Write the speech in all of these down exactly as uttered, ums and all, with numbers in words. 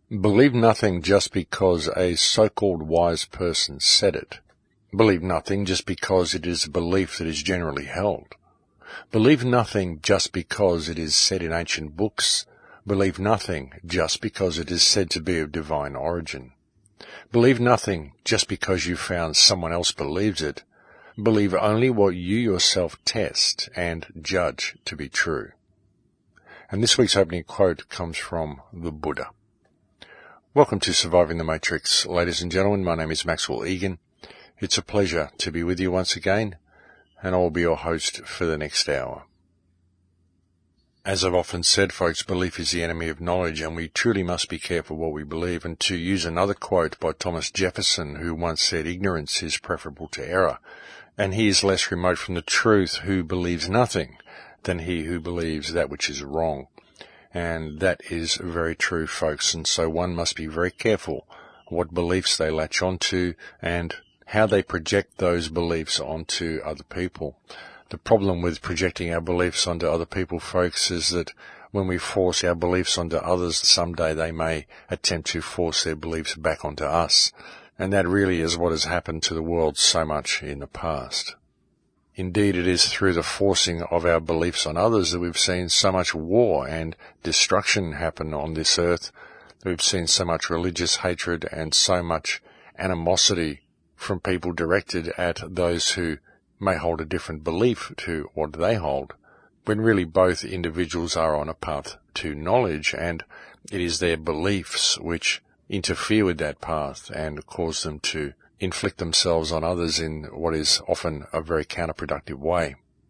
Believe nothing just because a so-called wise person said it. Believe nothing just because it is a belief that is generally held. Believe nothing just because it is said in ancient books. Believe nothing just because it is said to be of divine origin. Believe nothing just because you found someone else believes it. Believe only what you yourself test and judge to be true. And this week's opening quote comes from the Buddha. Welcome to Surviving the Matrix, ladies and gentlemen. My name is Maxwell Egan. It's a pleasure to be with you once again, and I'll be your host for the next hour. As I've often said, folks, belief is the enemy of knowledge, and we truly must be careful what we believe. And to use another quote by Thomas Jefferson, who once said, "Ignorance is preferable to error," and he is less remote from the truth who believes nothing than he who believes that which is wrong. And that is very true, folks, and so one must be very careful what beliefs they latch onto and how they project those beliefs onto other people. The problem with projecting our beliefs onto other people, folks, is that when we force our beliefs onto others, someday they may attempt to force their beliefs back onto us. And that really is what has happened to the world so much in the past. Indeed, it is through the forcing of our beliefs on others that we've seen so much war and destruction happen on this earth. We've seen so much religious hatred and so much animosity from people directed at those who may hold a different belief to what they hold, when really both individuals are on a path to knowledge, and it is their beliefs which interfere with that path and cause them to inflict themselves on others in what is often a very counterproductive way.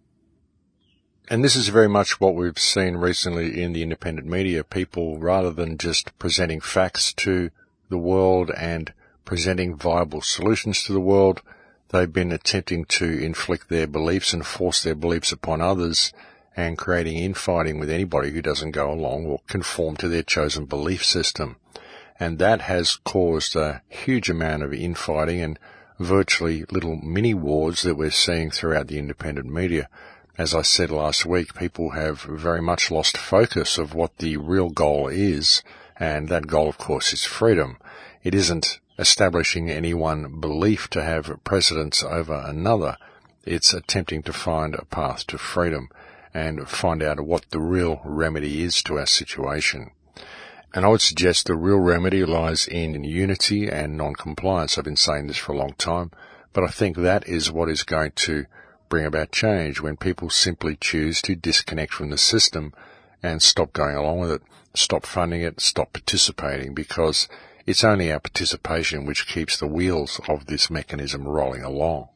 And this is very much what we've seen recently in the independent media. People, rather than just presenting facts to the world and presenting viable solutions to the world, they've been attempting to inflict their beliefs and force their beliefs upon others and creating infighting with anybody who doesn't go along or conform to their chosen belief system. And that has caused a huge amount of infighting and virtually little mini wars that we're seeing throughout the independent media. As I said last week, people have very much lost focus of what the real goal is, and that goal, of course, is freedom. It isn't establishing any one belief to have precedence over another. It's attempting to find a path to freedom and find out what the real remedy is to our situation. And I would suggest the real remedy lies in unity and non-compliance. I've been saying this for a long time, but I think that is what is going to bring about change, when people simply choose to disconnect from the system and stop going along with it, stop funding it, stop participating, because it's only our participation which keeps the wheels of this mechanism rolling along.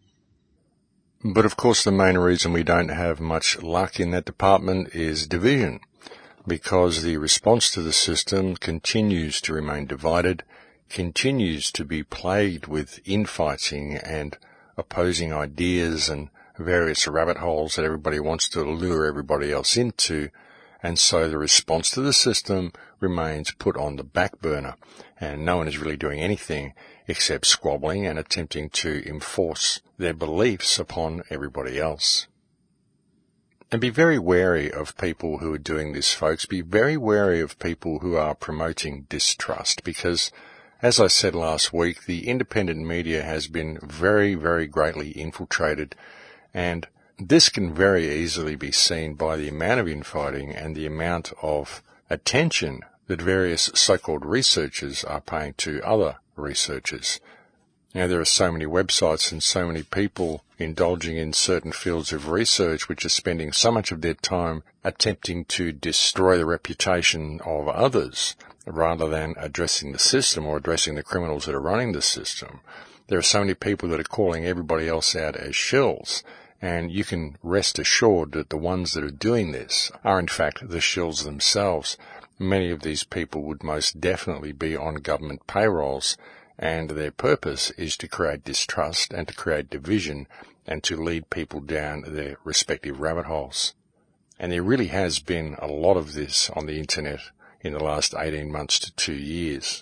But of course, the main reason we don't have much luck in that department is division, because the response to the system continues to remain divided, continues to be plagued with infighting and opposing ideas and various rabbit holes that everybody wants to lure everybody else into, and so the response to the system remains put on the back burner, and no one is really doing anything except squabbling and attempting to enforce their beliefs upon everybody else. And be very wary of people who are doing this, folks. Be very wary of people who are promoting distrust, because, as I said last week, the independent media has been very, very greatly infiltrated, and this can very easily be seen by the amount of infighting and the amount of attention that various so-called researchers are paying to other researchers. Now, there are so many websites and so many people indulging in certain fields of research which are spending so much of their time attempting to destroy the reputation of others rather than addressing the system or addressing the criminals that are running the system. There are so many people that are calling everybody else out as shills, and you can rest assured that the ones that are doing this are in fact the shills themselves. Many of these people would most definitely be on government payrolls, and their purpose is to create distrust and to create division and to lead people down their respective rabbit holes. And there really has been a lot of this on the internet in the last eighteen months to two years.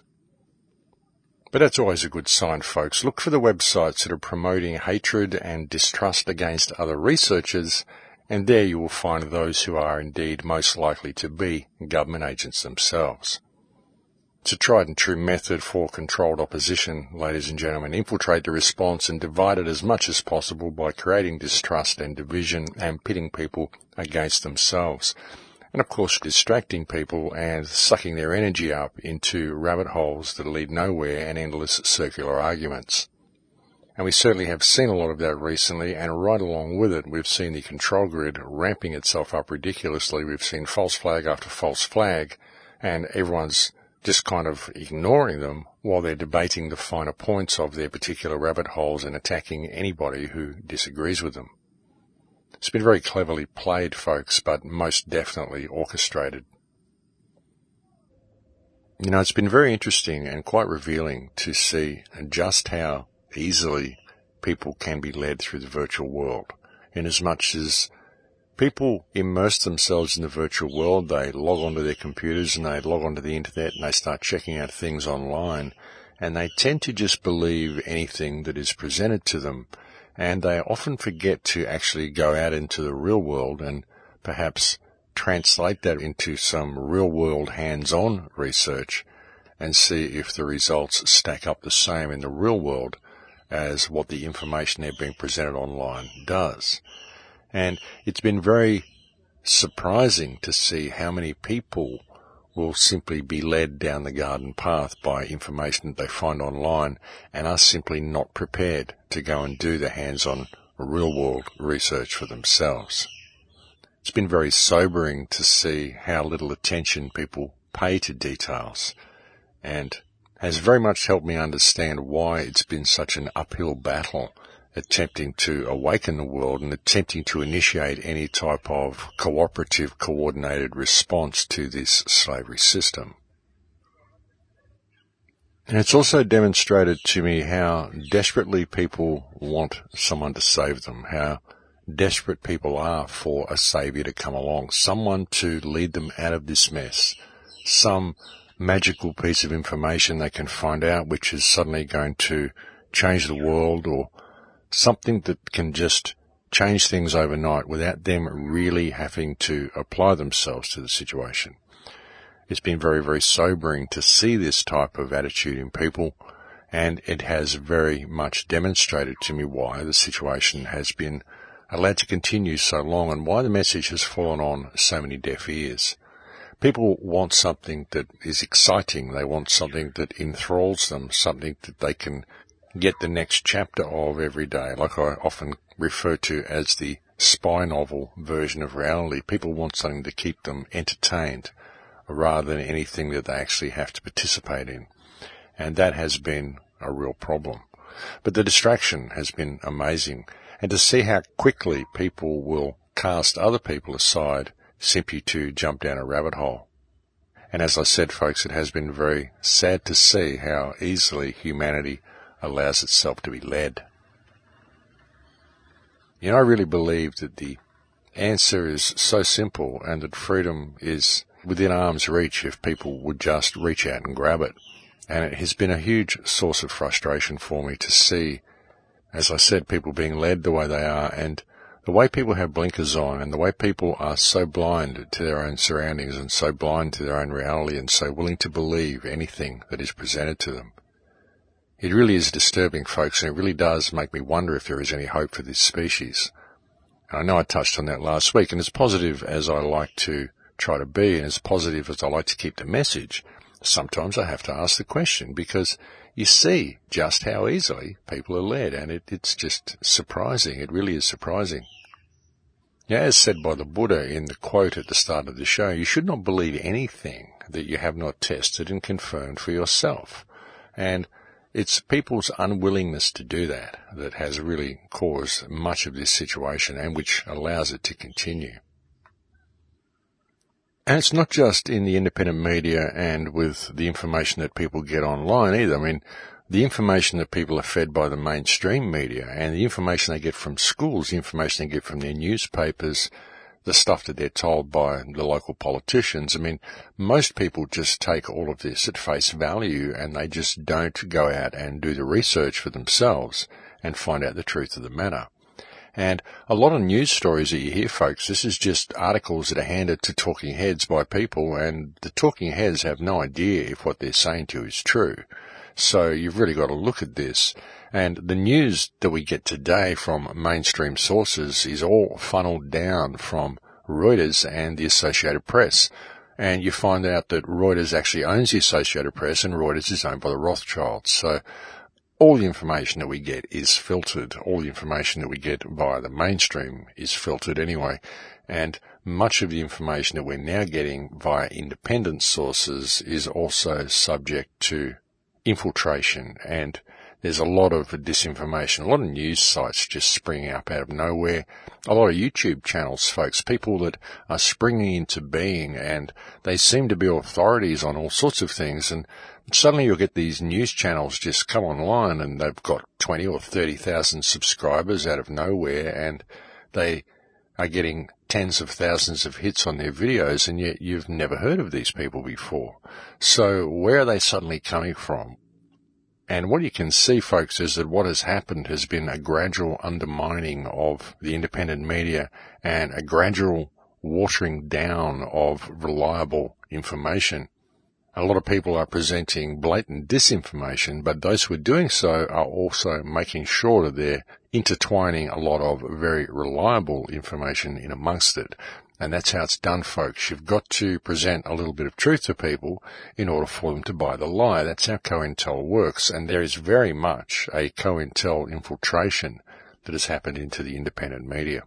But that's always a good sign, folks. Look for the websites that are promoting hatred and distrust against other researchers, and there you will find those who are indeed most likely to be government agents themselves. It's a tried and true method for controlled opposition, ladies and gentlemen. Infiltrate the response and divide it as much as possible by creating distrust and division and pitting people against themselves. And of course, distracting people and sucking their energy up into rabbit holes that lead nowhere and endless circular arguments. And we certainly have seen a lot of that recently, and right along with it, we've seen the control grid ramping itself up ridiculously. We've seen false flag after false flag, and everyone's just kind of ignoring them while they're debating the finer points of their particular rabbit holes and attacking anybody who disagrees with them. It's been very cleverly played, folks, but most definitely orchestrated. You know, it's been very interesting and quite revealing to see just how easily people can be led through the virtual world. In as much as people immerse themselves in the virtual world, they log onto their computers and they log onto the internet and they start checking out things online, and they tend to just believe anything that is presented to them, and they often forget to actually go out into the real world and perhaps translate that into some real world hands-on research and see if the results stack up the same in the real world as what the information they're being presented online does. And it's been very surprising to see how many people will simply be led down the garden path by information that they find online and are simply not prepared to go and do the hands-on real-world research for themselves. It's been very sobering to see how little attention people pay to details, and has very much helped me understand why it's been such an uphill battle attempting to awaken the world and attempting to initiate any type of cooperative, coordinated response to this slavery system. And it's also demonstrated to me how desperately people want someone to save them, how desperate people are for a savior to come along, someone to lead them out of this mess, some magical piece of information they can find out which is suddenly going to change the world, or something that can just change things overnight without them really having to apply themselves to the situation. It's been very, very sobering to see this type of attitude in people, and it has very much demonstrated to me why the situation has been allowed to continue so long and why the message has fallen on so many deaf ears. People want something that is exciting. They want something that enthralls them, something that they can get the next chapter of every day, like I often refer to as the spy novel version of reality. People want something to keep them entertained rather than anything that they actually have to participate in. And that has been a real problem. But the distraction has been amazing. And to see how quickly people will cast other people aside simply to jump down a rabbit hole. And as I said, folks, it has been very sad to see how easily humanity allows itself to be led. You know, I really believe that the answer is so simple and that freedom is within arm's reach if people would just reach out and grab it. And it has been a huge source of frustration for me to see, as I said, people being led the way they are, and the way people have blinkers on, and the way people are so blind to their own surroundings and so blind to their own reality and so willing to believe anything that is presented to them. It really is disturbing, folks, and it really does make me wonder if there is any hope for this species. And I know I touched on that last week, and as positive as I like to try to be, and as positive as I like to keep the message, sometimes I have to ask the question, because you see just how easily people are led, and it, it's just surprising. It really is surprising. Yeah, as said by the Buddha in the quote at the start of the show, you should not believe anything that you have not tested and confirmed for yourself. And it's people's unwillingness to do that that has really caused much of this situation and which allows it to continue. And it's not just in the independent media and with the information that people get online either. I mean, the information that people are fed by the mainstream media and the information they get from schools, the information they get from their newspapers, the stuff that they're told by the local politicians. I mean, most people just take all of this at face value and they just don't go out and do the research for themselves and find out the truth of the matter. And a lot of news stories that you hear, folks, this is just articles that are handed to talking heads by people, and the talking heads have no idea if what they're saying to you is true. So you've really got to look at this. And the news that we get today from mainstream sources is all funneled down from Reuters and the Associated Press. And you find out that Reuters actually owns the Associated Press, and Reuters is owned by the Rothschilds. So all the information that we get is filtered. All the information that we get via the mainstream is filtered anyway. And much of the information that we're now getting via independent sources is also subject to infiltration. And there's a lot of disinformation, a lot of news sites just springing up out of nowhere, a lot of YouTube channels, folks, people that are springing into being, and they seem to be authorities on all sorts of things, and suddenly you'll get these news channels just come online and they've got twenty or thirty thousand subscribers out of nowhere, and they are getting tens of thousands of hits on their videos, and yet you've never heard of these people before. So where are they suddenly coming from? And what you can see, folks, is that what has happened has been a gradual undermining of the independent media and a gradual watering down of reliable information. A lot of people are presenting blatant disinformation, but those who are doing so are also making sure that they're intertwining a lot of very reliable information in amongst it. And that's how it's done, folks. You've got to present a little bit of truth to people in order for them to buy the lie. That's how COINTEL works. And there is very much a COINTEL infiltration that has happened into the independent media.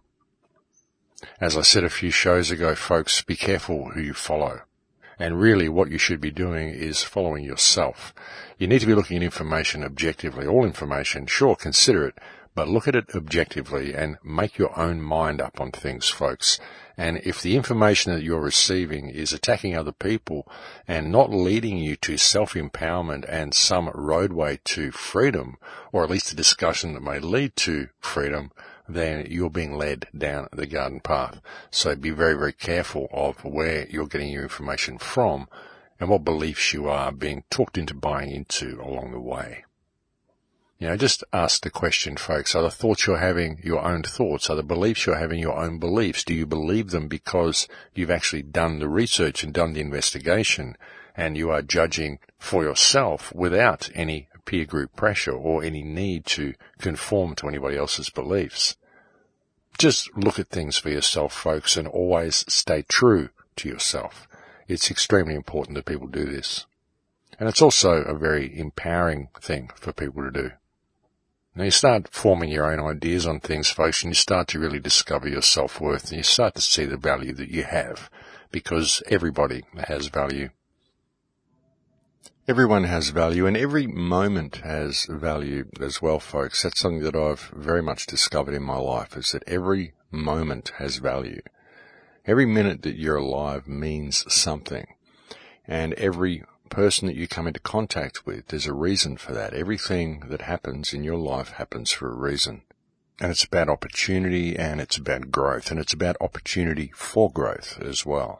As I said a few shows ago, folks, be careful who you follow. And really what you should be doing is following yourself. You need to be looking at information objectively. All information, sure, consider it, but look at it objectively and make your own mind up on things, folks. And if the information that you're receiving is attacking other people and not leading you to self-empowerment and some roadway to freedom, or at least a discussion that may lead to freedom, then you're being led down the garden path. So be very, very careful of where you're getting your information from and what beliefs you are being talked into buying into along the way. You know, just ask the question, folks, are the thoughts you're having your own thoughts? Are the beliefs you're having your own beliefs? Do you believe them because you've actually done the research and done the investigation and you are judging for yourself without any peer group pressure or any need to conform to anybody else's beliefs? Just look at things for yourself, folks, and always stay true to yourself. It's extremely important that people do this. And it's also a very empowering thing for people to do. Now you start forming your own ideas on things, folks, and you start to really discover your self-worth, and you start to see the value that you have, because everybody has value. Everyone has value, and every moment has value as well, folks. That's something that I've very much discovered in my life, is that every moment has value. Every minute that you're alive means something, and every person that you come into contact with, there's a reason for that. Everything that happens in your life happens for a reason. And it's about opportunity, and it's about growth, and it's about opportunity for growth as well.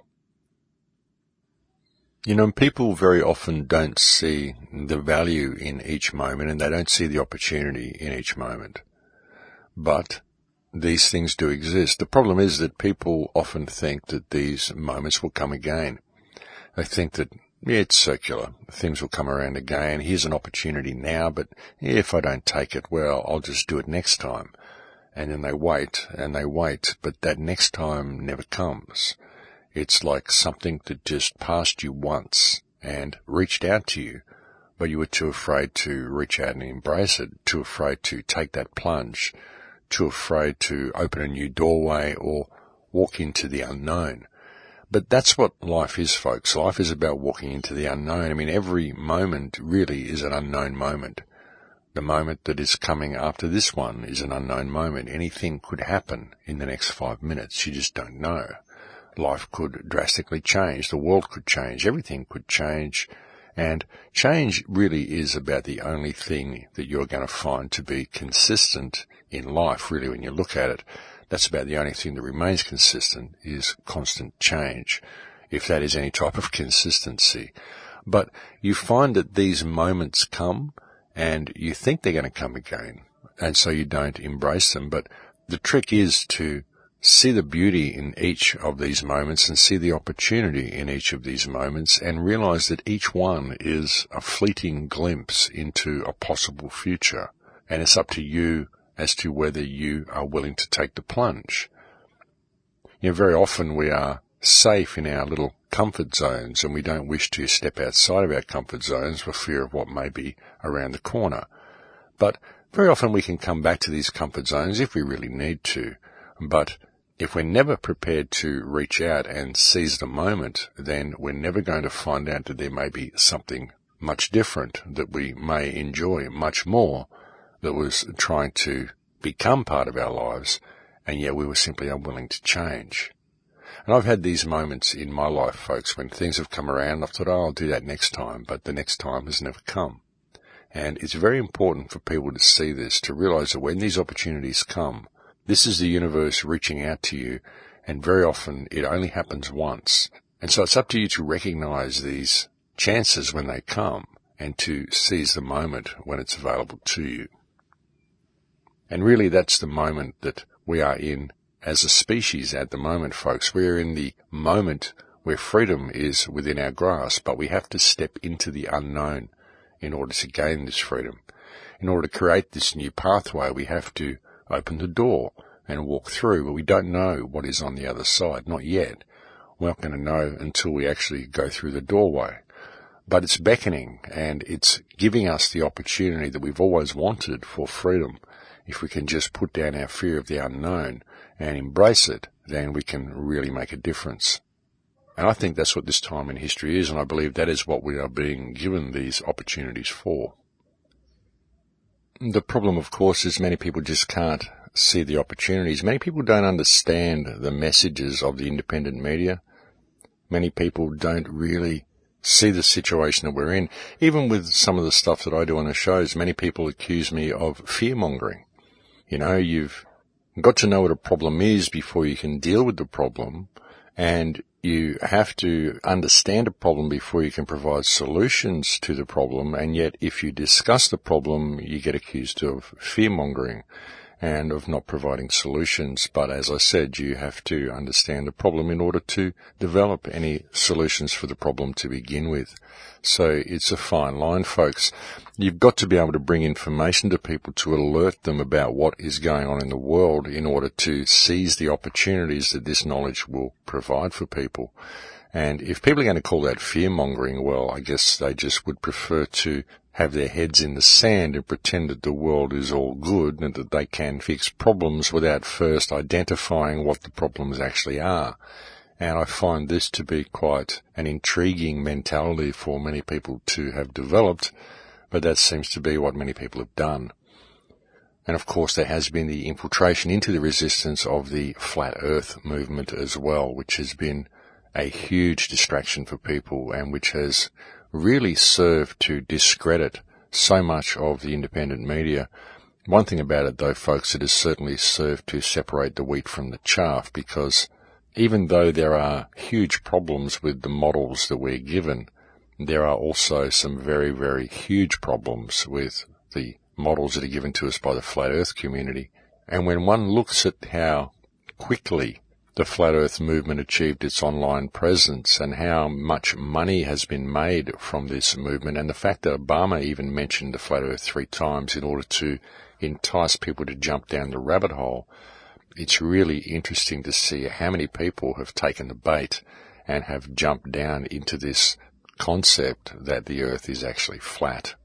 You know, people very often don't see the value in each moment, and they don't see the opportunity in each moment. But these things do exist. The problem is that people often think that these moments will come again. They think that, yeah, it's circular. Things will come around again. Here's an opportunity now, but if I don't take it, well, I'll just do it next time. And then they wait and they wait, but that next time never comes. It's like something that just passed you once and reached out to you, but you were too afraid to reach out and embrace it, too afraid to take that plunge, too afraid to open a new doorway or walk into the unknown. But that's what life is, folks. Life is about walking into the unknown. I mean, every moment really is an unknown moment. The moment that is coming after this one is an unknown moment. Anything could happen in the next five minutes. You just don't know. Life could drastically change. The world could change. Everything could change. And change really is about the only thing that you're going to find to be consistent in life, really, when you look at it. That's about the only thing that remains consistent is constant change, if that is any type of consistency. But you find that these moments come and you think they're going to come again, and so you don't embrace them. But The trick is to see the beauty in each of these moments and see the opportunity in each of these moments and realize that each one is a fleeting glimpse into a possible future. And it's up to you as to whether you are willing to take the plunge. You know, very often we are safe in our little comfort zones and we don't wish to step outside of our comfort zones for fear of what may be around the corner. But very often we can come back to these comfort zones if we really need to. But if we're never prepared to reach out and seize the moment, then we're never going to find out that there may be something much different that we may enjoy much more that was trying to become part of our lives, and yet we were simply unwilling to change. And I've had these moments in my life, folks, when things have come around, I've thought, oh, I'll do that next time, but the next time has never come. And it's very important for people to see this, to realize that when these opportunities come, this is the universe reaching out to you, and very often it only happens once. And so it's up to you to recognize these chances when they come and to seize the moment when it's available to you. And really that's the moment that we are in as a species at the moment, folks. We're in the moment where freedom is within our grasp, but we have to step into the unknown in order to gain this freedom. In order to create this new pathway, we have to open the door and walk through, but we don't know what is on the other side, not yet. We're not going to know until we actually go through the doorway. But it's beckoning and it's giving us the opportunity that we've always wanted for freedom. If we can just put down our fear of the unknown and embrace it, then we can really make a difference. And I think that's what this time in history is, and I believe that is what we are being given these opportunities for. The problem, of course, is many people just can't see the opportunities. Many people don't understand the messages of the independent media. Many people don't really see the situation that we're in. Even with some of the stuff that I do on the shows, many people accuse me of fear-mongering. You know, you've got to know what a problem is before you can deal with the problem, and you have to understand a problem before you can provide solutions to the problem, and yet if you discuss the problem, you get accused of fear-mongering and of not providing solutions. But as I said, you have to understand the problem in order to develop any solutions for the problem to begin with. So it's a fine line, folks. You've got to be able to bring information to people to alert them about what is going on in the world in order to seize the opportunities that this knowledge will provide for people. And if people are going to call that fear-mongering, well, I guess they just would prefer to have their heads in the sand and pretend that the world is all good and that they can fix problems without first identifying what the problems actually are. And I find this to be quite an intriguing mentality for many people to have developed, but that seems to be what many people have done. And of course there has been the infiltration into the resistance of the Flat Earth movement as well, which has been a huge distraction for people and which has really served to discredit so much of the independent media. One thing about it though, folks, it has certainly served to separate the wheat from the chaff, because even though there are huge problems with the models that we're given, there are also some very, very huge problems with the models that are given to us by the Flat Earth community. And when one looks at how quickly the Flat Earth movement achieved its online presence and how much money has been made from this movement, and the fact that Obama even mentioned the Flat Earth three times in order to entice people to jump down the rabbit hole, it's really interesting to see how many people have taken the bait and have jumped down into this concept that the Earth is actually flat.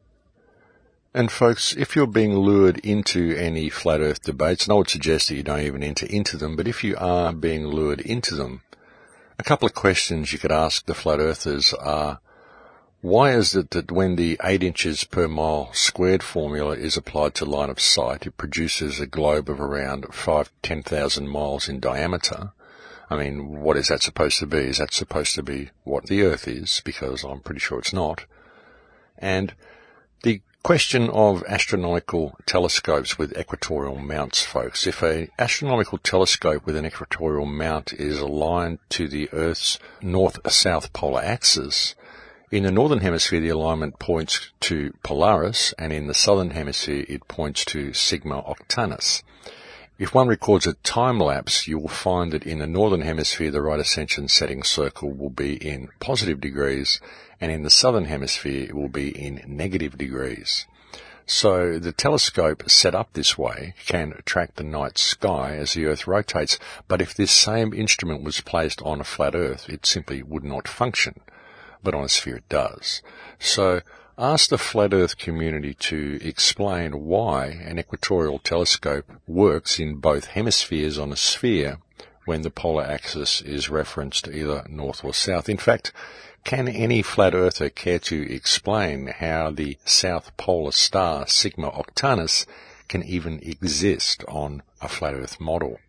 And folks, if you're being lured into any Flat Earth debates, and I would suggest that you don't even enter into them, but if you are being lured into them, a couple of questions you could ask the Flat Earthers are, why is it that when the eight inches per mile squared formula is applied to line of sight, it produces a globe of around five to ten thousand miles in diameter? I mean, what is that supposed to be? Is that supposed to be what the Earth is? Because I'm pretty sure it's not. And the question of astronomical telescopes with equatorial mounts, folks. If an astronomical telescope with an equatorial mount is aligned to the Earth's north-south polar axis, in the northern hemisphere the alignment points to Polaris, and in the southern hemisphere it points to Sigma Octantis. If one records a time lapse, you will find that in the northern hemisphere, the right ascension setting circle will be in positive degrees, and in the southern hemisphere, it will be in negative degrees. So the telescope set up this way can track the night sky as the Earth rotates, but if this same instrument was placed on a flat Earth, it simply would not function. But on a sphere it does. So ask the flat Earth community to explain why an equatorial telescope works in both hemispheres on a sphere when the polar axis is referenced either north or south. In fact, can any flat earther care to explain how the south polar star Sigma Octantis can even exist on a flat earth model?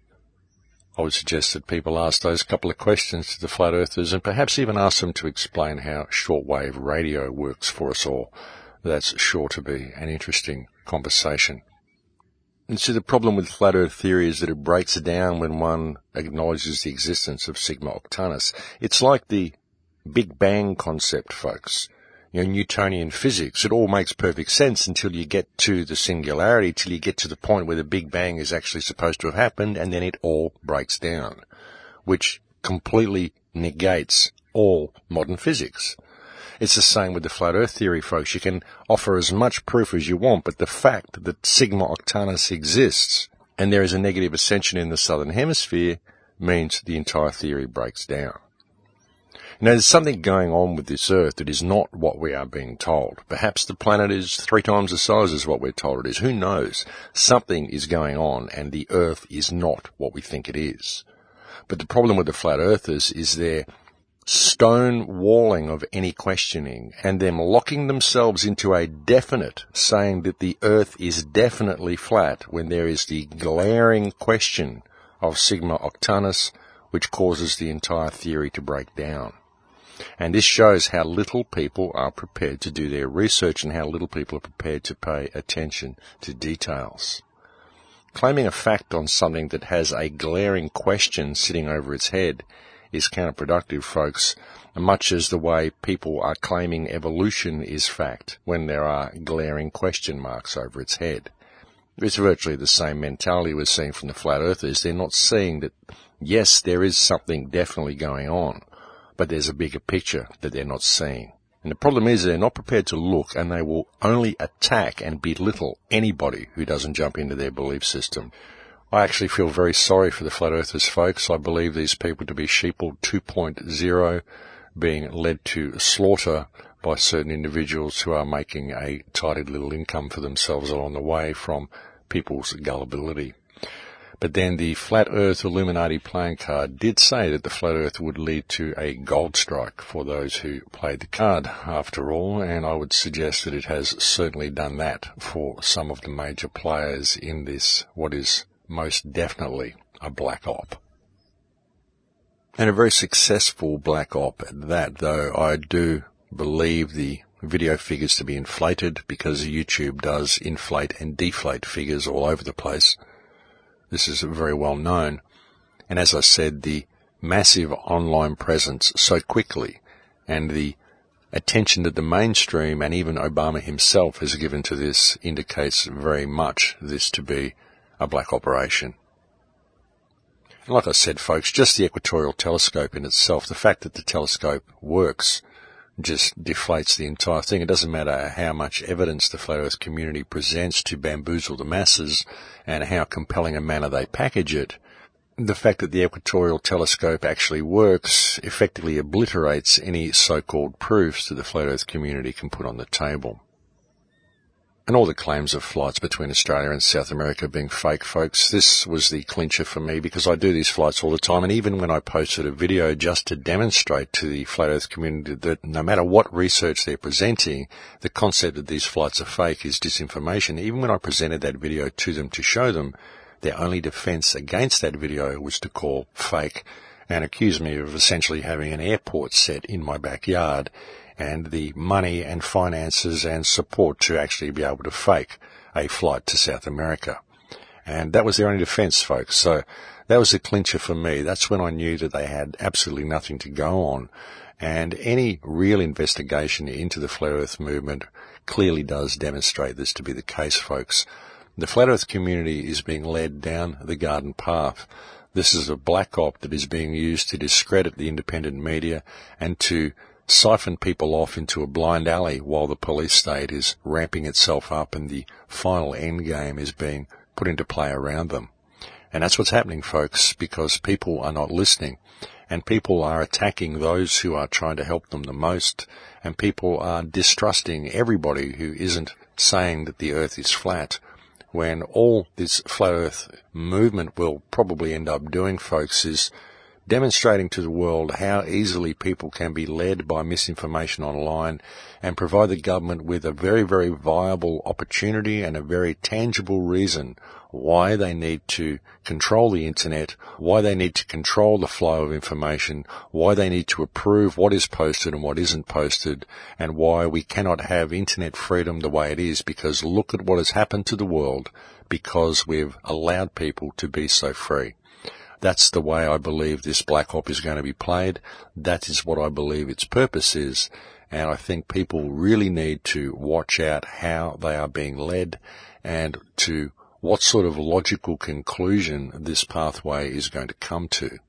I would suggest that people ask those couple of questions to the flat earthers and perhaps even ask them to explain how shortwave radio works for us all. That's sure to be an interesting conversation. And so the problem with flat earth theory is that it breaks down when one acknowledges the existence of Sigma Octantis. It's like the Big Bang concept, folks. You know, Newtonian physics, it all makes perfect sense until you get to the singularity, till you get to the point where the Big Bang is actually supposed to have happened, and then it all breaks down, which completely negates all modern physics. It's the same with the flat earth theory, folks. You can offer as much proof as you want, but the fact that Sigma Octantis exists and there is a negative ascension in the southern hemisphere means the entire theory breaks down. Now, there's something going on with this Earth that is not what we are being told. Perhaps the planet is three times the size as what we're told it is. Who knows? Something is going on, and the Earth is not what we think it is. But the problem with the flat earthers is their stone walling of any questioning and them locking themselves into a definite, saying that the Earth is definitely flat when there is the glaring question of Sigma Octantis, which causes the entire theory to break down. And this shows how little people are prepared to do their research and how little people are prepared to pay attention to details. Claiming a fact on something that has a glaring question sitting over its head is counterproductive, folks, much as the way people are claiming evolution is fact when there are glaring question marks over its head. It's virtually the same mentality we're seeing from the flat earthers. They're not seeing that, yes, there is something definitely going on, but there's a bigger picture that they're not seeing. And the problem is they're not prepared to look, and they will only attack and belittle anybody who doesn't jump into their belief system. I actually feel very sorry for the flat earthers, folks. I believe these people to be sheeple two point oh, being led to slaughter by certain individuals who are making a tidy little income for themselves along the way from people's gullibility. But then the Flat Earth Illuminati playing card did say that the Flat Earth would lead to a gold strike for those who played the card, after all, and I would suggest that it has certainly done that for some of the major players in this, what is most definitely a black op. And a very successful black op at that, though I do believe the video figures to be inflated because YouTube does inflate and deflate figures all over the place. This is very well known. And as I said, the massive online presence so quickly and the attention that the mainstream and even Obama himself has given to this indicates very much this to be a black operation. And like I said, folks, just the equatorial telescope in itself, the fact that the telescope works just deflates the entire thing. It doesn't matter how much evidence the flat earth community presents to bamboozle the masses and how compelling a manner they package it. The fact that the equatorial telescope actually works effectively obliterates any so-called proofs that the flat earth community can put on the table. And all the claims of flights between Australia and South America being fake, folks, this was the clincher for me because I do these flights all the time, and even when I posted a video just to demonstrate to the flat earth community that no matter what research they're presenting, the concept that these flights are fake is disinformation, even when I presented that video to them to show them, their only defense against that video was to call fake and accuse me of essentially having an airport set in my backyard and the money and finances and support to actually be able to fake a flight to South America. And that was their only defense, folks. So that was the clincher for me. That's when I knew that they had absolutely nothing to go on. And any real investigation into the Flat Earth movement clearly does demonstrate this to be the case, folks. The Flat Earth community is being led down the garden path. This is a black op that is being used to discredit the independent media and to siphon people off into a blind alley while the police state is ramping itself up and the final end game is being put into play around them. And that's what's happening, folks, because people are not listening. And people are attacking those who are trying to help them the most, and people are distrusting everybody who isn't saying that the earth is flat, when all this flat earth movement will probably end up doing, folks, is demonstrating to the world how easily people can be led by misinformation online and provide the government with a very, very viable opportunity and a very tangible reason why they need to control the internet, why they need to control the flow of information, why they need to approve what is posted and what isn't posted, and why we cannot have internet freedom the way it is, because look at what has happened to the world because we've allowed people to be so free. That's the way I believe this black op is going to be played. That is what I believe its purpose is. And I think people really need to watch out how they are being led and to what sort of logical conclusion this pathway is going to come to.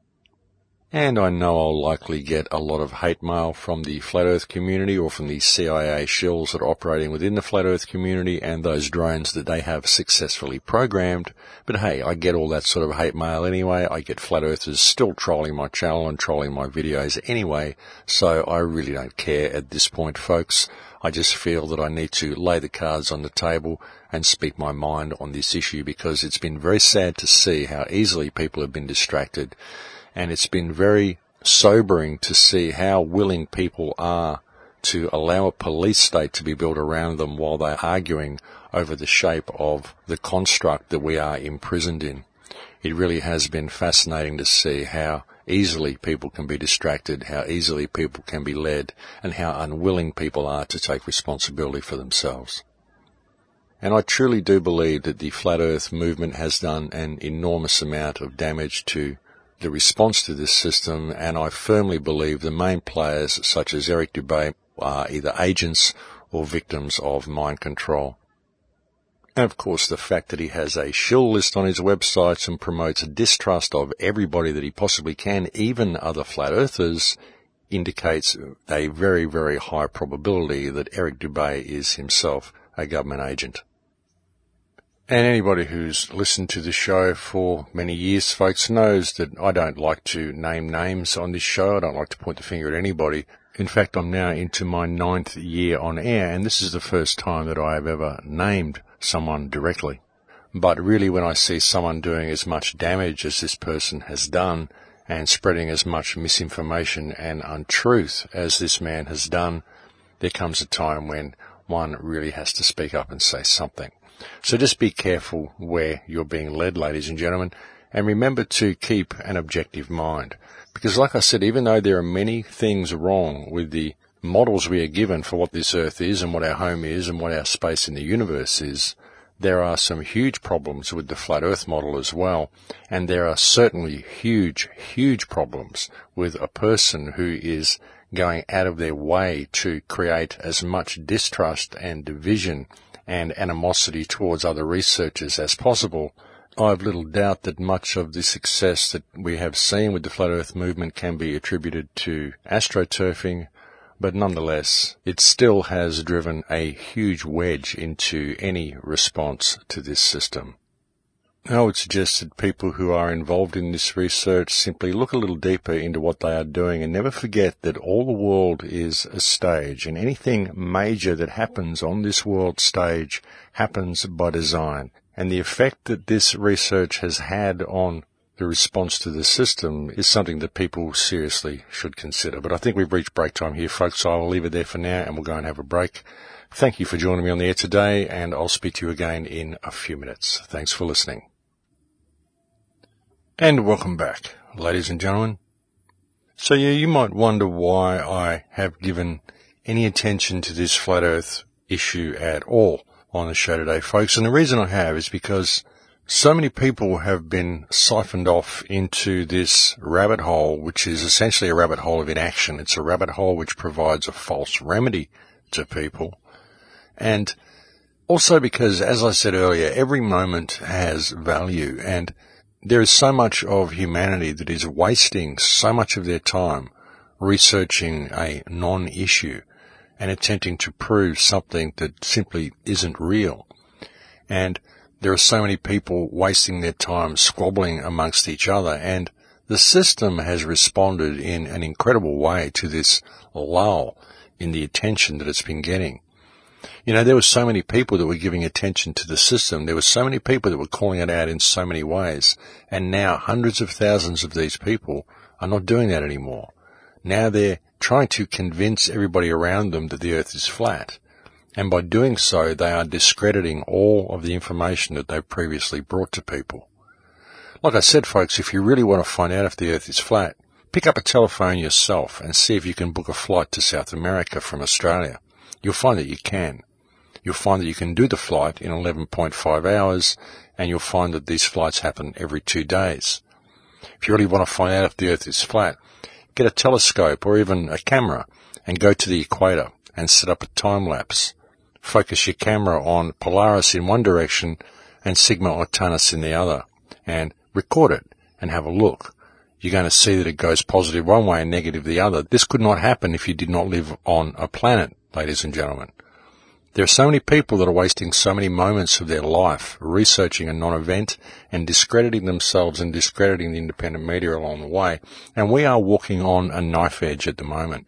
And I know I'll likely get a lot of hate mail from the Flat Earth community or from the C I A shills that are operating within the Flat Earth community and those drones that they have successfully programmed. But hey, I get all that sort of hate mail anyway. I get Flat Earthers still trolling my channel and trolling my videos anyway, so I really don't care at this point, folks. I just feel that I need to lay the cards on the table and speak my mind on this issue, because it's been very sad to see how easily people have been distracted. And it's been very sobering to see how willing people are to allow a police state to be built around them while they're arguing over the shape of the construct that we are imprisoned in. It really has been fascinating to see how easily people can be distracted, how easily people can be led, and how unwilling people are to take responsibility for themselves. And I truly do believe that the Flat Earth movement has done an enormous amount of damage to the response to this system, and I firmly believe the main players, such as Eric Dubay, are either agents or victims of mind control. And of course, the fact that he has a shill list on his websites and promotes a distrust of everybody that he possibly can, even other flat earthers, indicates a very, very high probability that Eric Dubay is himself a government agent. And anybody who's listened to the show for many years, folks, knows that I don't like to name names on this show. I don't like to point the finger at anybody. In fact, I'm now into my ninth year on air, and this is the first time that I have ever named someone directly. But really, when I see someone doing as much damage as this person has done and spreading as much misinformation and untruth as this man has done, there comes a time when one really has to speak up and say something. So just be careful where you're being led, ladies and gentlemen, and remember to keep an objective mind. Because like I said, even though there are many things wrong with the models we are given for what this earth is and what our home is and what our space in the universe is, there are some huge problems with the flat earth model as well. And there are certainly huge, huge problems with a person who is going out of their way to create as much distrust and division and animosity towards other researchers as possible. I have little doubt that much of the success that we have seen with the Flat Earth movement can be attributed to astroturfing, but nonetheless, it still has driven a huge wedge into any response to this system. I would suggest that people who are involved in this research simply look a little deeper into what they are doing and never forget that all the world is a stage, and anything major that happens on this world stage happens by design. And the effect that this research has had on the response to the system is something that people seriously should consider. But I think we've reached break time here, folks, so I'll leave it there for now and we'll go and have a break. Thank you for joining me on the air today, and I'll speak to you again in a few minutes. Thanks for listening. And welcome back, ladies and gentlemen. So yeah, you might wonder why I have given any attention to this flat earth issue at all on the show today, folks. And the reason I have is because so many people have been siphoned off into this rabbit hole, which is essentially a rabbit hole of inaction. It's a rabbit hole which provides a false remedy to people. And Also because, as I said earlier, every moment has value, and there is so much of humanity that is wasting so much of their time researching a non-issue and attempting to prove something that simply isn't real. And there are so many people wasting their time squabbling amongst each other, and the system has responded in an incredible way to this lull in the attention that it's been getting. You know, there were so many people that were giving attention to the system. There were so many people that were calling it out in so many ways. And now hundreds of thousands of these people are not doing that anymore. Now they're trying to convince everybody around them that the earth is flat. And by doing so, they are discrediting all of the information that they've previously brought to people. Like I said, folks, if you really want to find out if the earth is flat, pick up a telephone yourself and see if you can book a flight to South America from Australia. You'll find that you can. You'll find that you can do the flight in eleven point five hours, and you'll find that these flights happen every two days. If you really want to find out if the earth is flat, get a telescope or even a camera and go to the equator and set up a time lapse. Focus your camera on Polaris in one direction and Sigma Octantis in the other, and record it and have a look. You're going to see that it goes positive one way and negative the other. This could not happen if you did not live on a planet, ladies and gentlemen. There are so many people that are wasting so many moments of their life researching a non-event and discrediting themselves and discrediting the independent media along the way, and we are walking on a knife edge at the moment.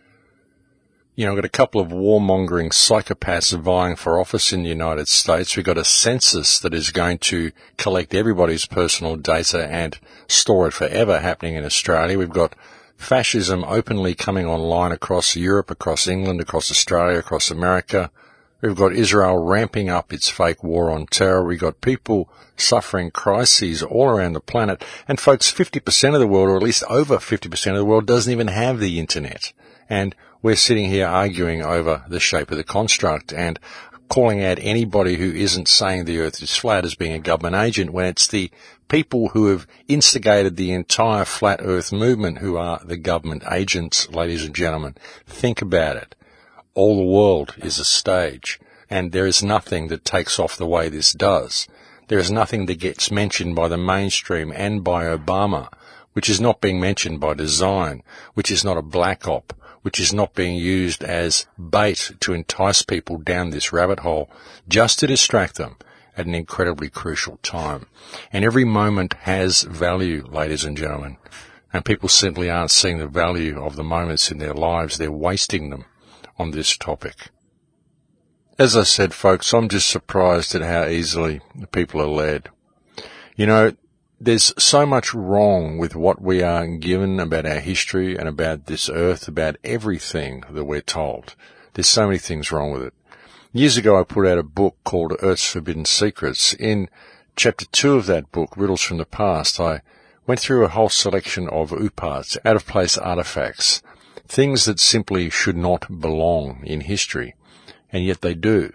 You know, we've got a couple of warmongering psychopaths vying for office in the United States. We've got a census that is going to collect everybody's personal data and store it forever happening in Australia. We've got fascism openly coming online across Europe, across England, across Australia, across America. We've got Israel ramping up its fake war on terror. We've got people suffering crises all around the planet. And folks, fifty percent of the world, or at least over fifty percent of the world, doesn't even have the internet. And we're sitting here arguing over the shape of the construct and calling out anybody who isn't saying the earth is flat as being a government agent, when it's the people who have instigated the entire flat earth movement who are the government agents, ladies and gentlemen. Think about it. All the world is a stage, and there is nothing that takes off the way this does. There is nothing that gets mentioned by the mainstream and by Obama, which is not being mentioned by design, which is not a black op, which is not being used as bait to entice people down this rabbit hole, just to distract them at an incredibly crucial time. And every moment has value, ladies and gentlemen, and people simply aren't seeing the value of the moments in their lives. They're wasting them on this topic. As I said, folks, I'm just surprised at how easily people are led. You know, there's so much wrong with what we are given about our history and about this earth, about everything that we're told. There's so many things wrong with it. Years ago, I put out a book called Earth's Forbidden Secrets. In chapter two of that book, Riddles from the Past, I went through a whole selection of upats, out-of-place artifacts, things that simply should not belong in history, and yet they do.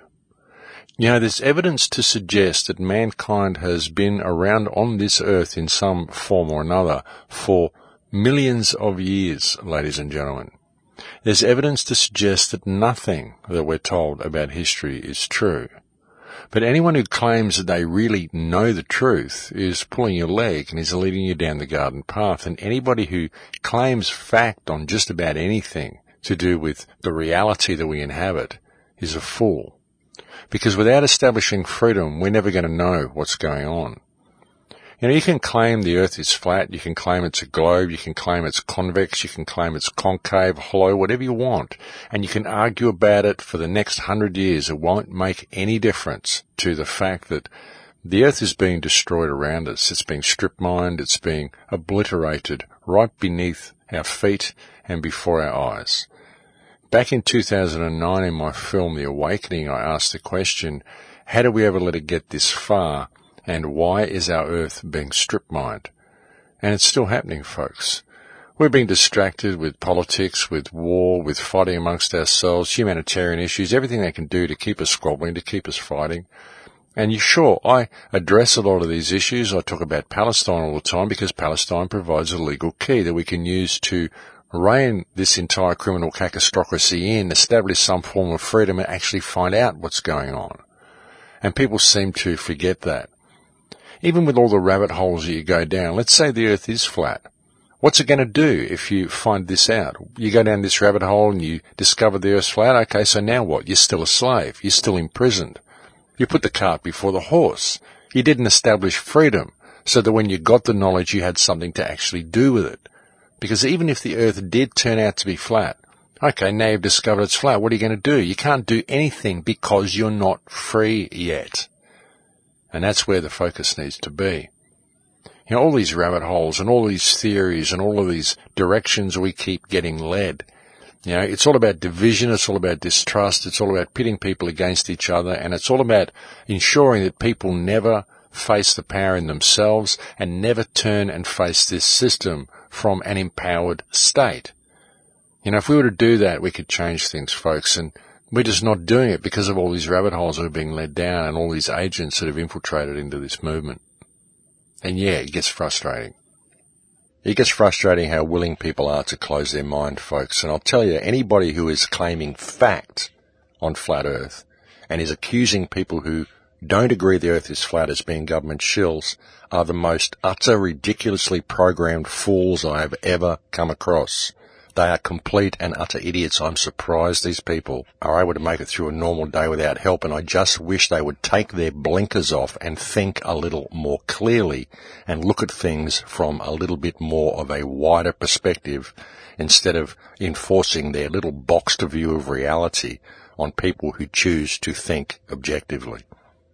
You know, there's evidence to suggest that mankind has been around on this earth in some form or another for millions of years, ladies and gentlemen. There's evidence to suggest that nothing that we're told about history is true. But anyone who claims that they really know the truth is pulling your leg and is leading you down the garden path. And anybody who claims fact on just about anything to do with the reality that we inhabit is a fool. Because without establishing freedom, we're never going to know what's going on. You know, you can claim the earth is flat, you can claim it's a globe, you can claim it's convex, you can claim it's concave, hollow, whatever you want. And you can argue about it for the next hundred years. It won't make any difference to the fact that the earth is being destroyed around us. It's being strip-mined, it's being obliterated right beneath our feet and before our eyes. Back in two thousand nine in my film The Awakening, I asked the question, how did we ever let it get this far, and why is our earth being strip-mined? And it's still happening, folks. We're being distracted with politics, with war, with fighting amongst ourselves, humanitarian issues, everything they can do to keep us squabbling, to keep us fighting. And you sure, I address a lot of these issues. I talk about Palestine all the time because Palestine provides a legal key that we can use to rein this entire criminal cacostrocracy in, establish some form of freedom and actually find out what's going on. And people seem to forget that. Even with all the rabbit holes that you go down, let's say the earth is flat. What's it going to do if you find this out? You go down this rabbit hole and you discover the earth's flat. Okay, so now what? You're still a slave. You're still imprisoned. You put the cart before the horse. You didn't establish freedom so that when you got the knowledge, you had something to actually do with it. Because even if the earth did turn out to be flat, okay, now you've discovered it's flat. What are you going to do? You can't do anything because you're not free yet. And that's where the focus needs to be. You know, all these rabbit holes and all these theories and all of these directions we keep getting led. You know, it's all about division, it's all about distrust, it's all about pitting people against each other, and it's all about ensuring that people never face the power in themselves and never turn and face this system from an empowered state. You know, if we were to do that, we could change things, folks, and we're just not doing it because of all these rabbit holes that are being led down and all these agents that have infiltrated into this movement. And yeah, it gets frustrating. It gets frustrating how willing people are to close their mind, folks. And I'll tell you, anybody who is claiming fact on flat earth and is accusing people who don't agree the earth is flat as being government shills are the most utter, ridiculously programmed fools I have ever come across. They are complete and utter idiots. I'm surprised these people are able to make it through a normal day without help, and I just wish they would take their blinkers off and think a little more clearly and look at things from a little bit more of a wider perspective instead of enforcing their little boxed view of reality on people who choose to think objectively.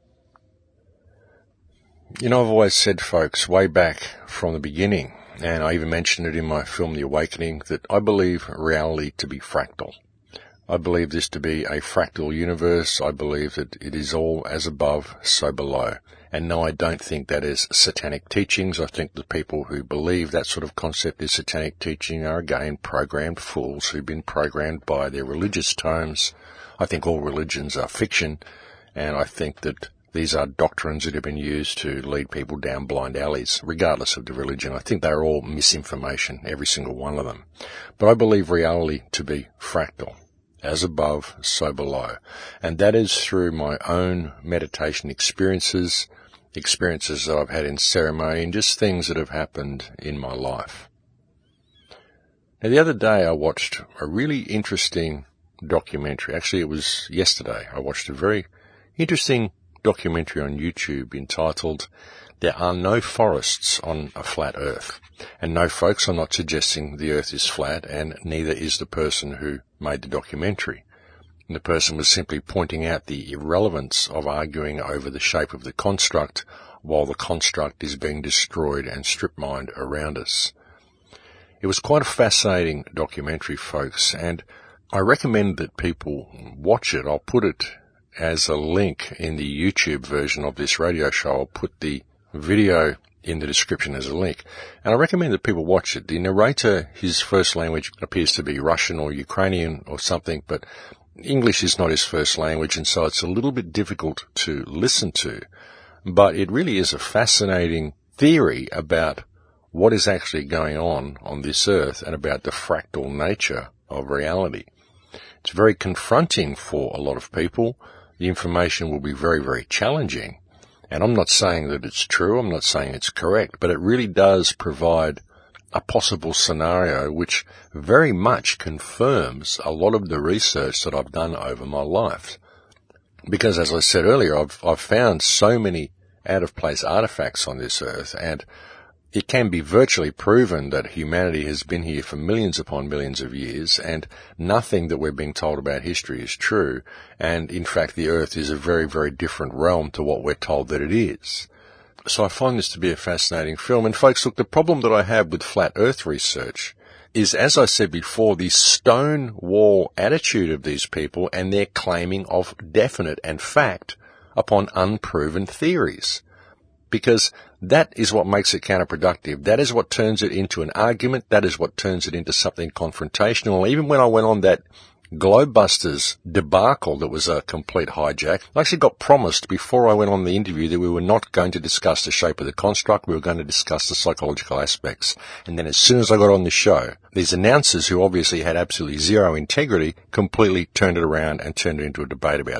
You know, I've always said, folks, way back from the beginning, and I even mentioned it in my film, The Awakening, that I believe reality to be fractal. I believe this to be a fractal universe. I believe that it is all as above, so below. And no, I don't think that is satanic teachings. I think the people who believe that sort of concept is satanic teaching are, again, programmed fools who've been programmed by their religious tomes. I think all religions are fiction, and I think that these are doctrines that have been used to lead people down blind alleys, regardless of the religion. I think they're all misinformation, every single one of them. But I believe reality to be fractal, as above, so below. And that is through my own meditation experiences, experiences that I've had in ceremony, and just things that have happened in my life. Now, the other day I watched a really interesting documentary. Actually, it was yesterday. I watched a very interesting documentary on YouTube entitled There Are No Forests on a Flat Earth. And no, folks, I'm not suggesting the earth is flat, and neither is the person who made the documentary. And the person was simply pointing out the irrelevance of arguing over the shape of the construct while the construct is being destroyed and strip-mined around us. It was quite a fascinating documentary, folks, and I recommend that people watch it. I'll put it as a link in the YouTube version of this radio show. I'll put the video in the description as a link. And I recommend that people watch it. The narrator, his first language appears to be Russian or Ukrainian or something, but English is not his first language, and so it's a little bit difficult to listen to. But it really is a fascinating theory about what is actually going on on this earth and about the fractal nature of reality. It's very confronting for a lot of people. The information will be very, very challenging. And I'm not saying that it's true, I'm not saying it's correct, but it really does provide a possible scenario which very much confirms a lot of the research that I've done over my life. Because, as I said earlier, I've, I've found so many out-of-place artifacts on this earth, and it can be virtually proven that humanity has been here for millions upon millions of years, and nothing that we're being told about history is true. And in fact, the earth is a very, very different realm to what we're told that it is. So I find this to be a fascinating film. And folks, look, the problem that I have with flat earth research is, as I said before, the stone wall attitude of these people and their claiming of definite and fact upon unproven theories. Because that is what makes it counterproductive. That is what turns it into an argument. That is what turns it into something confrontational. Even when I went on that Globebusters debacle that was a complete hijack, I actually got promised before I went on the interview that we were not going to discuss the shape of the construct. We were going to discuss the psychological aspects. And then as soon as I got on the show, these announcers, who obviously had absolutely zero integrity, completely turned it around and turned it into a debate about the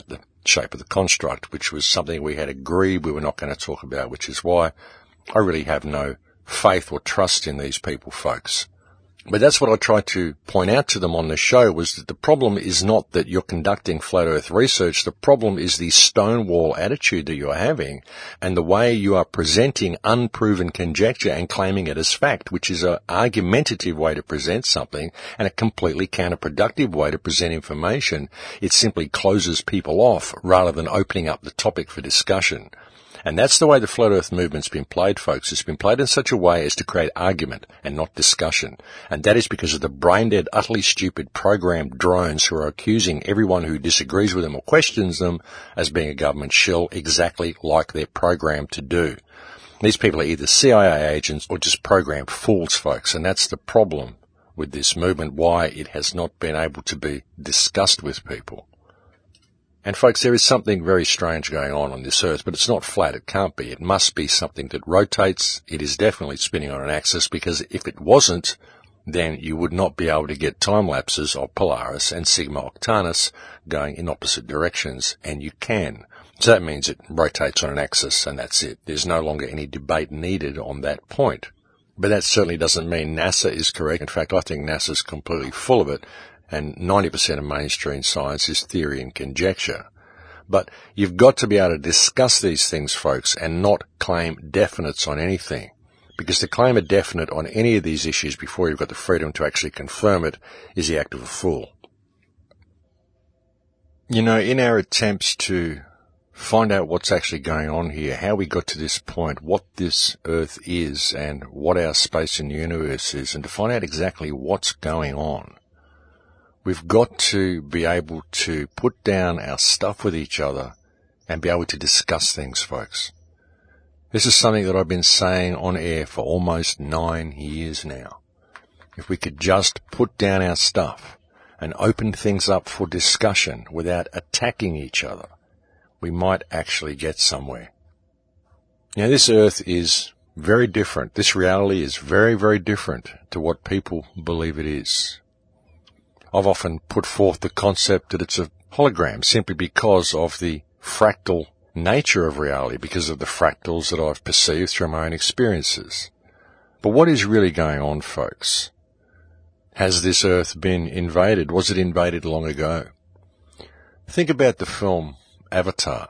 shape of the construct, which was something we had agreed we were not going to talk about, which is why I really have no faith or trust in these people, folks. But that's what I tried to point out to them on the show, was that the problem is not that you're conducting flat earth research. The problem is the stonewall attitude that you're having and the way you are presenting unproven conjecture and claiming it as fact, which is an argumentative way to present something and a completely counterproductive way to present information. It simply closes people off rather than opening up the topic for discussion. And that's the way the flat earth movement's been played, folks. It's been played in such a way as to create argument and not discussion. And that is because of the brain-dead, utterly stupid programmed drones who are accusing everyone who disagrees with them or questions them as being a government shill, exactly like they're programmed to do. These people are either C I A agents or just programmed fools, folks. And that's the problem with this movement, why it has not been able to be discussed with people. And folks, there is something very strange going on on this earth, but it's not flat. It can't be. It must be something that rotates. It is definitely spinning on an axis, because if it wasn't, then you would not be able to get time lapses of Polaris and Sigma Octantis going in opposite directions, and you can. So that means it rotates on an axis, and that's it. There's no longer any debate needed on that point. But that certainly doesn't mean NASA is correct. In fact, I think NASA's completely full of it. And ninety percent of mainstream science is theory and conjecture. But you've got to be able to discuss these things, folks, and not claim definites on anything. Because to claim a definite on any of these issues before you've got the freedom to actually confirm it is the act of a fool. You know, in our attempts to find out what's actually going on here, how we got to this point, what this Earth is, and what our space in the universe is, and to find out exactly what's going on, we've got to be able to put down our stuff with each other and be able to discuss things, folks. This is something that I've been saying on air for almost nine years now. If we could just put down our stuff and open things up for discussion without attacking each other, we might actually get somewhere. Now, this Earth is very different. This reality is very, very different to what people believe it is. I've often put forth the concept that it's a hologram simply because of the fractal nature of reality, because of the fractals that I've perceived through my own experiences. But what is really going on, folks? Has this Earth been invaded? Was it invaded long ago? Think about the film Avatar.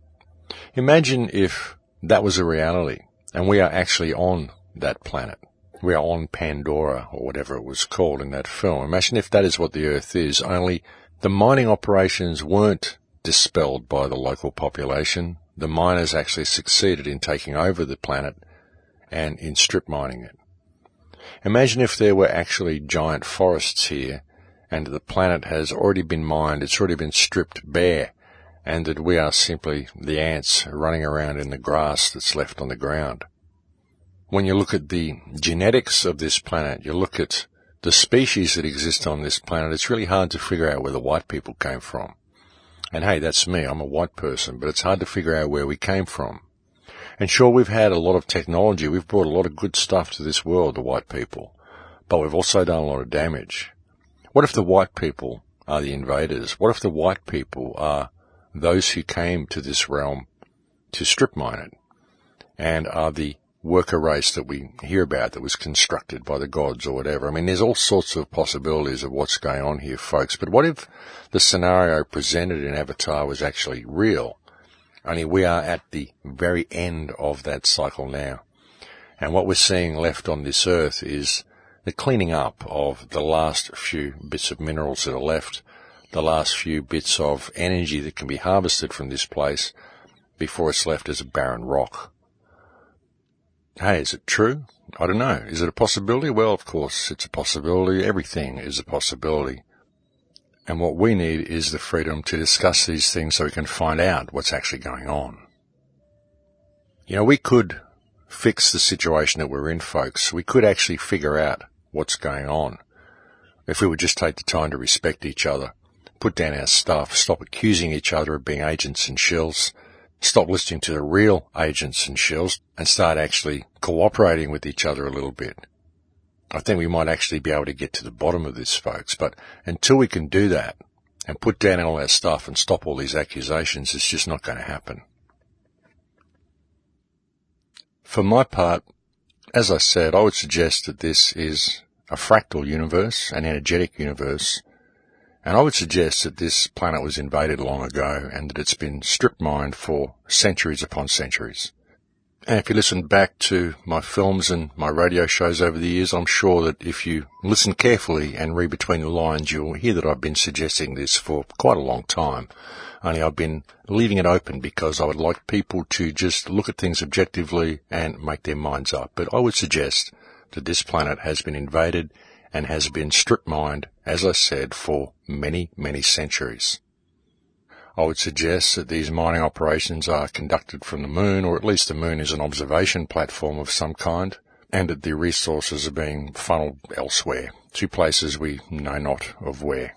Imagine if that was a reality and we are actually on that planet. We are on Pandora, or whatever it was called in that film. Imagine if that is what the Earth is, only the mining operations weren't dispelled by the local population. The miners actually succeeded in taking over the planet and in strip mining it. Imagine if there were actually giant forests here, and the planet has already been mined, it's already been stripped bare, and that we are simply the ants running around in the grass that's left on the ground. When you look at the genetics of this planet, you look at the species that exist on this planet, it's really hard to figure out where the white people came from. And hey, that's me, I'm a white person, but it's hard to figure out where we came from. And sure, we've had a lot of technology, we've brought a lot of good stuff to this world, the white people, but we've also done a lot of damage. What if the white people are the invaders? What if the white people are those who came to this realm to strip mine it, and are the worker race that we hear about that was constructed by the gods or whatever? I mean, there's all sorts of possibilities of what's going on here, folks. But what if the scenario presented in Avatar was actually real? Only we are at the very end of that cycle now. And what we're seeing left on this Earth is the cleaning up of the last few bits of minerals that are left, the last few bits of energy that can be harvested from this place before it's left as a barren rock. Hey, is it true? I don't know. Is it a possibility? Well, of course, it's a possibility. Everything is a possibility. And what we need is the freedom to discuss these things so we can find out what's actually going on. You know, we could fix the situation that we're in, folks. We could actually figure out what's going on if we would just take the time to respect each other, put down our stuff, stop accusing each other of being agents and shills, stop listening to the real agents and shills, and start actually cooperating with each other a little bit. I think we might actually be able to get to the bottom of this, folks. But until we can do that, and put down all that stuff and stop all these accusations, it's just not going to happen. For my part, as I said, I would suggest that this is a fractal universe, an energetic universe, and I would suggest that this planet was invaded long ago and that it's been strip mined for centuries upon centuries. And if you listen back to my films and my radio shows over the years, I'm sure that if you listen carefully and read between the lines, you'll hear that I've been suggesting this for quite a long time. Only I've been leaving it open because I would like people to just look at things objectively and make their minds up. But I would suggest that this planet has been invaded and has been strip mined, as I said, for many, many centuries. I would suggest that these mining operations are conducted from the moon, or at least the moon is an observation platform of some kind, and that the resources are being funneled elsewhere, to places we know not of where.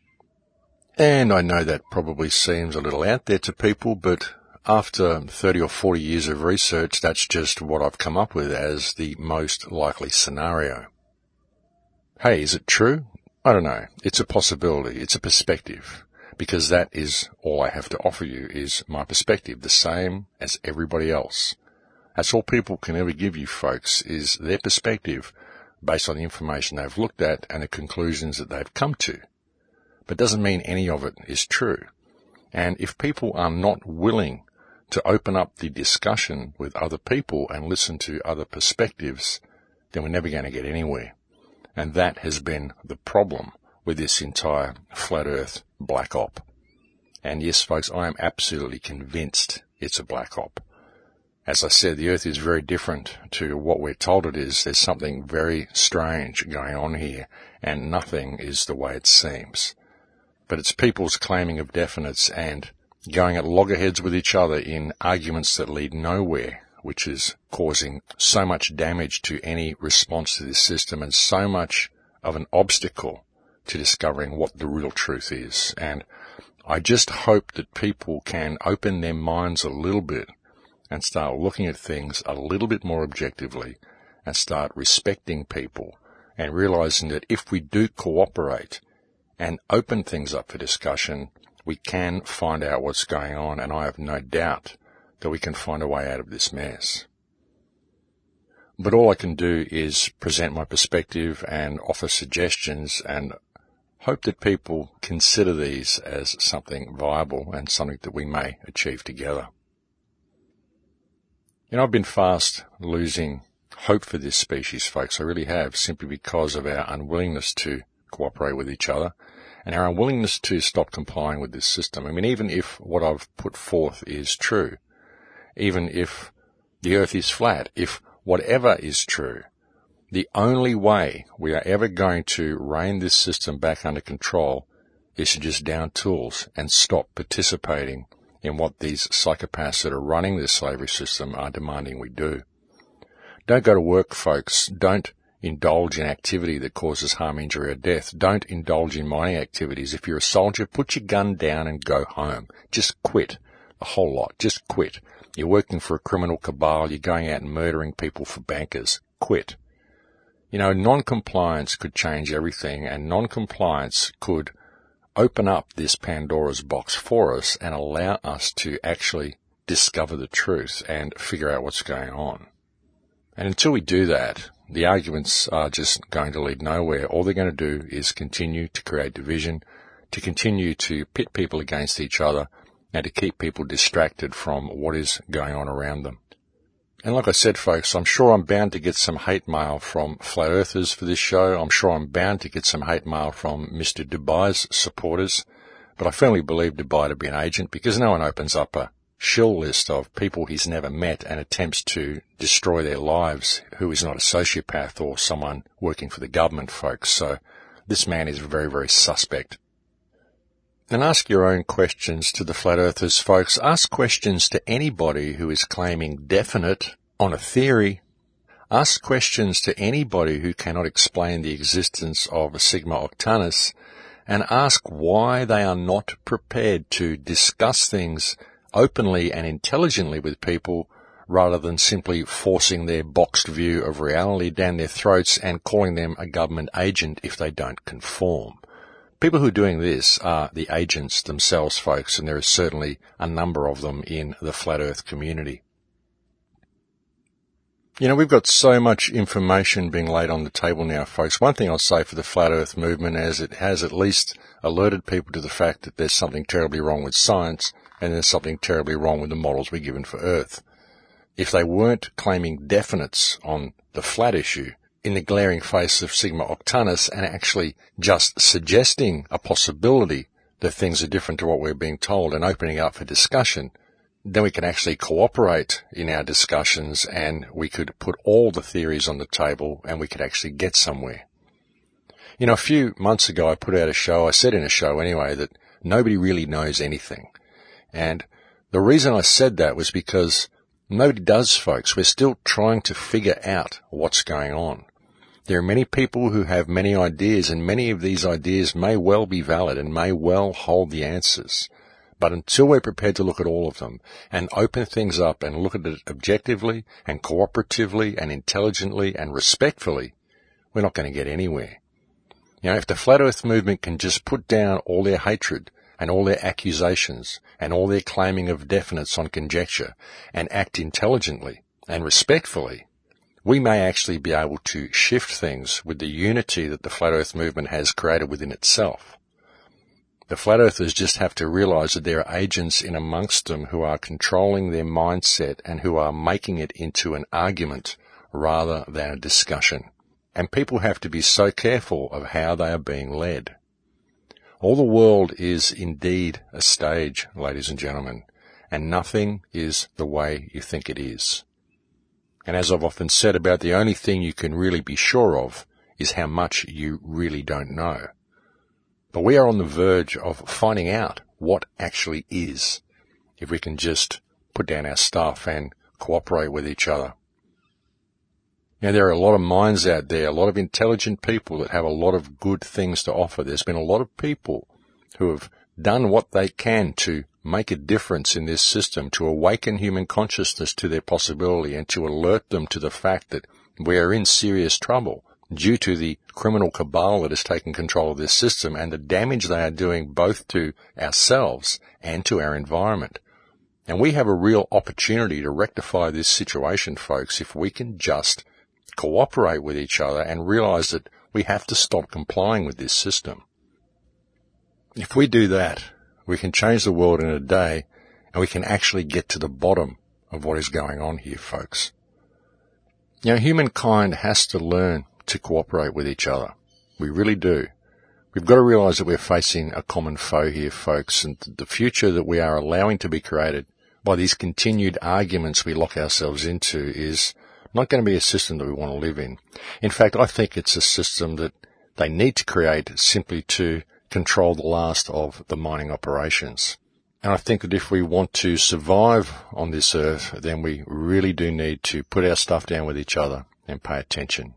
And I know that probably seems a little out there to people, but after thirty or forty years of research, that's just what I've come up with as the most likely scenario. Hey, is it true? I don't know. It's a possibility. It's a perspective. Because that is all I have to offer you, is my perspective, the same as everybody else. That's all people can ever give you, folks, is their perspective based on the information they've looked at and the conclusions that they've come to. But doesn't mean any of it is true. And if people are not willing to open up the discussion with other people and listen to other perspectives, then we're never going to get anywhere. And that has been the problem with this entire flat earth black op. And yes, folks, I am absolutely convinced it's a black op. As I said, the earth is very different to what we're told it is. There's something very strange going on here, and nothing is the way it seems. But it's people's claiming of definites and going at loggerheads with each other in arguments that lead nowhere, which is causing so much damage to any response to this system and so much of an obstacle to discovering what the real truth is. And I just hope that people can open their minds a little bit and start looking at things a little bit more objectively and start respecting people and realizing that if we do cooperate and open things up for discussion, we can find out what's going on, and I have no doubt that we can find a way out of this mess. But all I can do is present my perspective and offer suggestions and hope that people consider these as something viable and something that we may achieve together. You know, I've been fast losing hope for this species, folks. I really have, simply because of our unwillingness to cooperate with each other and our unwillingness to stop complying with this system. I mean, even if what I've put forth is true, even if the earth is flat, if whatever is true, the only way we are ever going to rein this system back under control is to just down tools and stop participating in what these psychopaths that are running this slavery system are demanding we do. Don't go to work, folks. Don't indulge in activity that causes harm, injury, or death. Don't indulge in mining activities. If you're a soldier, put your gun down and go home. Just quit. A whole lot. Just quit. You're working for a criminal cabal. You're going out and murdering people for bankers. Quit. You know, non-compliance could change everything, and non-compliance could open up this Pandora's box for us and allow us to actually discover the truth and figure out what's going on. And until we do that, the arguments are just going to lead nowhere. All they're going to do is continue to create division, to continue to pit people against each other, and to keep people distracted from what is going on around them. And like I said, folks, I'm sure I'm bound to get some hate mail from flat earthers for this show. I'm sure I'm bound to get some hate mail from Mister Dubai's supporters. But I firmly believe Dubai to be an agent, because no one opens up a shill list of people he's never met and attempts to destroy their lives who is not a sociopath or someone working for the government, folks. So this man is very, very suspect. And ask your own questions to the flat earthers, folks. Ask questions to anybody who is claiming definite on a theory. Ask questions to anybody who cannot explain the existence of Sigma Octantis, and ask why they are not prepared to discuss things openly and intelligently with people, rather than simply forcing their boxed view of reality down their throats and calling them a government agent if they don't conform. People who are doing this are the agents themselves, folks, and there is certainly a number of them in the Flat Earth community. You know, we've got so much information being laid on the table now, folks. One thing I'll say for the Flat Earth movement is it has at least alerted people to the fact that there's something terribly wrong with science and there's something terribly wrong with the models we're given for Earth. If they weren't claiming definites on the flat issue in the glaring face of Sigma Octantis and actually just suggesting a possibility that things are different to what we're being told and opening up for discussion, then we can actually cooperate in our discussions and we could put all the theories on the table and we could actually get somewhere. You know, a few months ago I put out a show, I said in a show anyway, that nobody really knows anything. And the reason I said that was because nobody does, folks. We're still trying to figure out what's going on. There are many people who have many ideas, and many of these ideas may well be valid and may well hold the answers. But until we're prepared to look at all of them and open things up and look at it objectively and cooperatively and intelligently and respectfully, we're not going to get anywhere. You know, if the Flat Earth movement can just put down all their hatred and all their accusations and all their claiming of definites on conjecture and act intelligently and respectfully, we may actually be able to shift things with the unity that the Flat Earth movement has created within itself. The Flat Earthers just have to realize that there are agents in amongst them who are controlling their mindset and who are making it into an argument rather than a discussion. And people have to be so careful of how they are being led. All the world is indeed a stage, ladies and gentlemen, and nothing is the way you think it is. And as I've often said about the only thing you can really be sure of is how much you really don't know. But we are on the verge of finding out what actually is, if we can just put down our stuff and cooperate with each other. Now, there are a lot of minds out there, a lot of intelligent people that have a lot of good things to offer. There's been a lot of people who have done what they can to make a difference in this system, to awaken human consciousness to their possibility and to alert them to the fact that we are in serious trouble due to the criminal cabal that has taken control of this system and the damage they are doing both to ourselves and to our environment. And we have a real opportunity to rectify this situation, folks, if we can just cooperate with each other and realize that we have to stop complying with this system. If we do that, we can change the world in a day and we can actually get to the bottom of what is going on here, folks. You know, humankind has to learn to cooperate with each other. We really do. We've got to realize that we're facing a common foe here, folks, and the future that we are allowing to be created by these continued arguments we lock ourselves into is not going to be a system that we want to live in. In fact, I think it's a system that they need to create simply to control the last of the mining operations. And I think that if we want to survive on this earth, then we really do need to put our stuff down with each other and pay attention.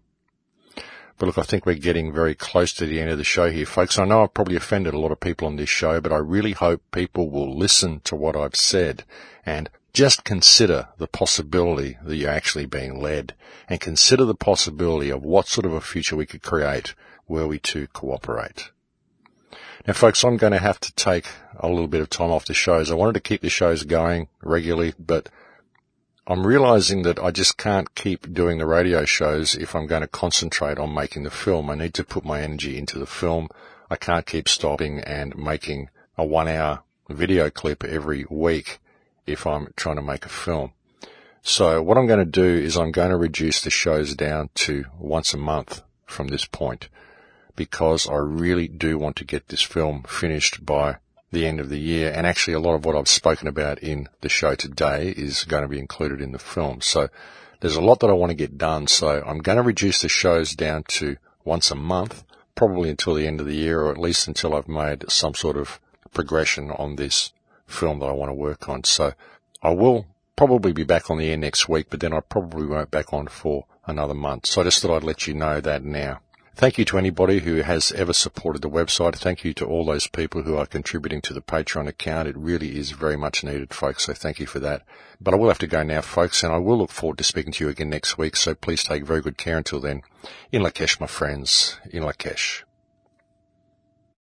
But look, I think we're getting very close to the end of the show here, folks. I know I've probably offended a lot of people on this show, but I really hope people will listen to what I've said and just consider the possibility that you're actually being led and consider the possibility of what sort of a future we could create were we to cooperate. Now, folks, I'm going to have to take a little bit of time off the shows. I wanted to keep the shows going regularly, but I'm realizing that I just can't keep doing the radio shows if I'm going to concentrate on making the film. I need to put my energy into the film. I can't keep stopping and making a one-hour video clip every week if I'm trying to make a film. So what I'm going to do is I'm going to reduce the shows down to once a month from this point because I really do want to get this film finished by the end of the year, and actually a lot of what I've spoken about in the show today is going to be included in the film. So there's a lot that I want to get done, so I'm going to reduce the shows down to once a month, probably until the end of the year, or at least until I've made some sort of progression on this film that I want to work on. So I will probably be back on the air next week, but then I probably won't back on for another month. So I just thought I'd let you know that now. Thank you to anybody who has ever supported the website. Thank you to all those people who are contributing to the Patreon account. It really is very much needed, folks, so thank you for that. But I will have to go now, folks, and I will look forward to speaking to you again next week, so please take very good care until then. In Lakesh, my friends. In Lakesh.